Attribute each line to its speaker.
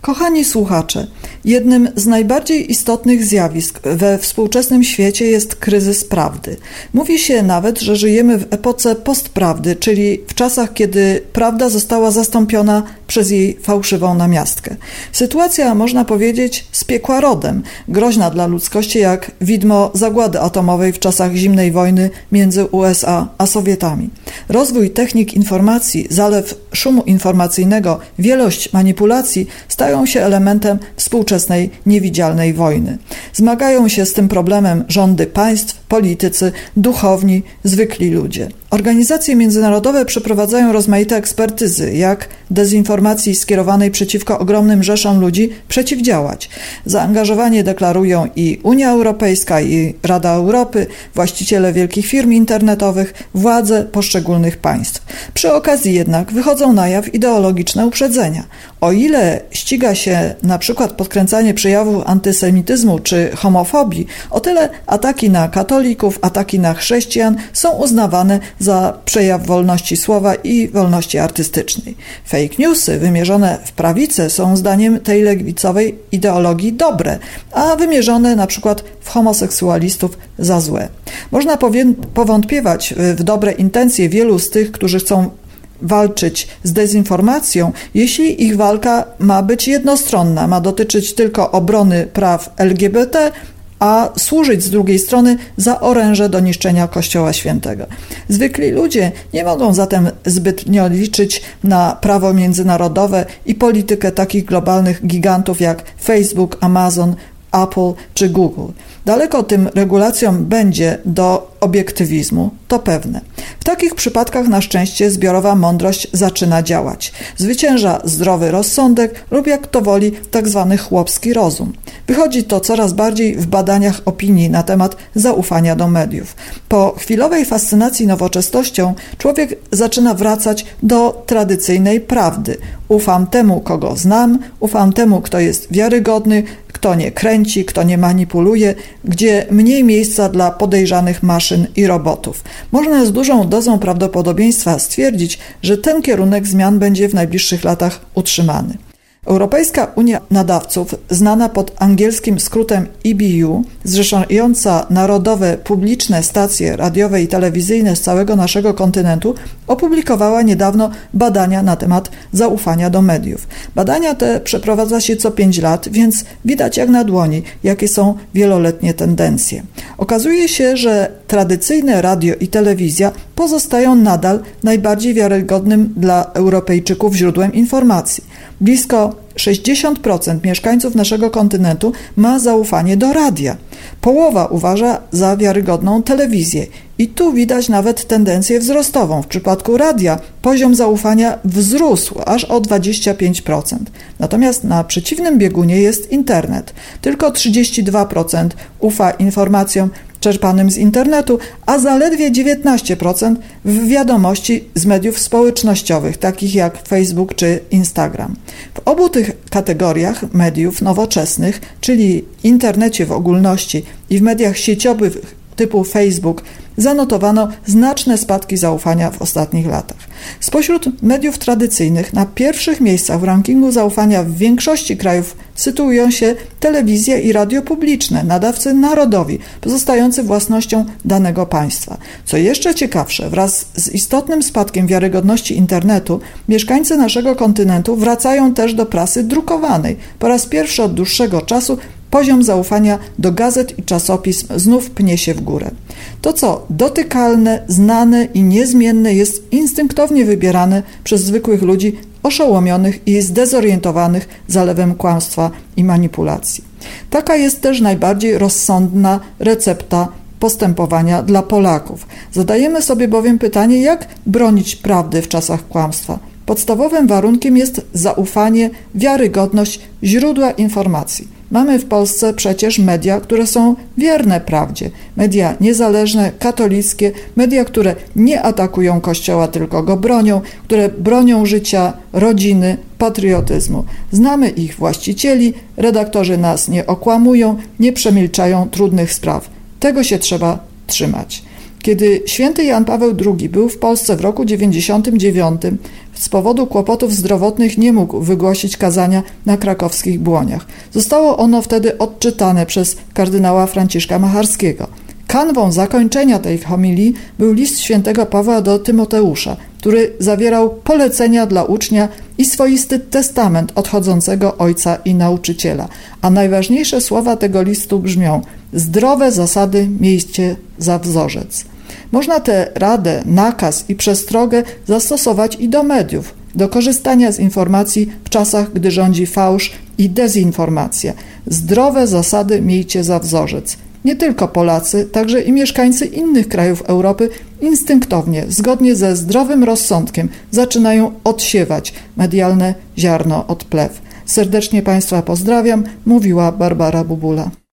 Speaker 1: Kochani słuchacze, jednym z najbardziej istotnych zjawisk we współczesnym świecie jest kryzys prawdy. Mówi się nawet, że żyjemy w epoce postprawdy, czyli w czasach, kiedy prawda została zastąpiona przez jej fałszywą namiastkę. Sytuacja, można powiedzieć, z piekła rodem, groźna dla ludzkości jak widmo zagłady atomowej w czasach zimnej wojny między USA a Sowietami. Rozwój technik informacji, zalew szumu informacyjnego, wielość manipulacji stają się elementem współczesnej niewidzialnej wojny. Zmagają się z tym problemem rządy państw, politycy, duchowni, zwykli ludzie. Organizacje międzynarodowe przeprowadzają rozmaite ekspertyzy, jak dezinformacji skierowanej przeciwko ogromnym rzeszom ludzi przeciwdziałać. Zaangażowanie deklarują i Unia Europejska, i Rada Europy, właściciele wielkich firm internetowych, władze poszczególnych państw. Przy okazji jednak wychodzą na jaw ideologiczne uprzedzenia. O ile ściga się na przykład podkręcanie przejawów antysemityzmu czy homofobii, o tyle ataki na katolików, ataki na chrześcijan są uznawane za przejaw wolności słowa i wolności artystycznej. Fake newsy wymierzone w prawicę są zdaniem tej lewicowej ideologii dobre, a wymierzone na przykład w homoseksualistów za złe. Można powątpiewać w dobre intencje wielu z tych, którzy chcą walczyć z dezinformacją, jeśli ich walka ma być jednostronna, ma dotyczyć tylko obrony praw LGBT, a służyć z drugiej strony za oręże do niszczenia Kościoła Świętego. Zwykli ludzie nie mogą zatem zbytnio liczyć na prawo międzynarodowe i politykę takich globalnych gigantów jak Facebook, Amazon, Apple czy Google. Daleko tym regulacjom będzie do obiektywizmu, to pewne. W takich przypadkach na szczęście zbiorowa mądrość zaczyna działać. Zwycięża zdrowy rozsądek lub jak to woli tak zwany chłopski rozum. Wychodzi to coraz bardziej w badaniach opinii na temat zaufania do mediów. Po chwilowej fascynacji nowoczesnością człowiek zaczyna wracać do tradycyjnej prawdy. Ufam temu, kogo znam, ufam temu, kto jest wiarygodny, kto nie kręci, kto nie manipuluje, gdzie mniej miejsca dla podejrzanych maszyn i robotów. Można z dużą dozą prawdopodobieństwa stwierdzić, że ten kierunek zmian będzie w najbliższych latach utrzymany. Europejska Unia Nadawców, znana pod angielskim skrótem EBU, zrzeszająca narodowe publiczne stacje radiowe i telewizyjne z całego naszego kontynentu, opublikowała niedawno badania na temat zaufania do mediów. Badania te przeprowadza się co 5 lat, więc widać jak na dłoni, jakie są wieloletnie tendencje. Okazuje się, że tradycyjne radio i telewizja pozostają nadal najbardziej wiarygodnym dla Europejczyków źródłem informacji. Blisko 60% mieszkańców naszego kontynentu ma zaufanie do radia. Połowa uważa za wiarygodną telewizję. I tu widać nawet tendencję wzrostową. W przypadku radia poziom zaufania wzrósł aż o 25%. Natomiast na przeciwnym biegunie jest internet. Tylko 32% ufa informacjom czerpanym z internetu, a zaledwie 19% w wiadomości z mediów społecznościowych, takich jak Facebook czy Instagram. W obu tych kategoriach mediów nowoczesnych, czyli internecie w ogólności i w mediach sieciowych typu Facebook, zanotowano znaczne spadki zaufania w ostatnich latach. Spośród mediów tradycyjnych na pierwszych miejscach w rankingu zaufania w większości krajów sytuują się telewizja i radio publiczne, nadawcy narodowi, pozostający własnością danego państwa. Co jeszcze ciekawsze, wraz z istotnym spadkiem wiarygodności internetu, mieszkańcy naszego kontynentu wracają też do prasy drukowanej. Po raz pierwszy od dłuższego czasu poziom zaufania do gazet i czasopism znów pnie się w górę. To, co dotykalne, znane i niezmienne, jest instynktownie wybierane przez zwykłych ludzi oszołomionych i zdezorientowanych zalewem kłamstwa i manipulacji. Taka jest też najbardziej rozsądna recepta postępowania dla Polaków. Zadajemy sobie bowiem pytanie, jak bronić prawdy w czasach kłamstwa. Podstawowym warunkiem jest zaufanie, wiarygodność źródła informacji. Mamy w Polsce przecież media, które są wierne prawdzie. Media niezależne, katolickie, media, które nie atakują Kościoła, tylko go bronią, które bronią życia, rodziny, patriotyzmu. Znamy ich właścicieli, redaktorzy nas nie okłamują, nie przemilczają trudnych spraw. Tego się trzeba trzymać. Kiedy święty Jan Paweł II był w Polsce w roku 99, z powodu kłopotów zdrowotnych nie mógł wygłosić kazania na krakowskich Błoniach. Zostało ono wtedy odczytane przez kardynała Franciszka Macharskiego. Kanwą zakończenia tej homilii był list świętego Pawła do Tymoteusza, który zawierał polecenia dla ucznia i swoisty testament odchodzącego ojca i nauczyciela. A najważniejsze słowa tego listu brzmią: zdrowe zasady miejcie za wzorzec. Można tę radę, nakaz i przestrogę zastosować i do mediów, do korzystania z informacji w czasach, gdy rządzi fałsz i dezinformacja. Zdrowe zasady miejcie za wzorzec. Nie tylko Polacy, także i mieszkańcy innych krajów Europy instynktownie, zgodnie ze zdrowym rozsądkiem zaczynają odsiewać medialne ziarno od plew. Serdecznie Państwa pozdrawiam, mówiła Barbara Bubula.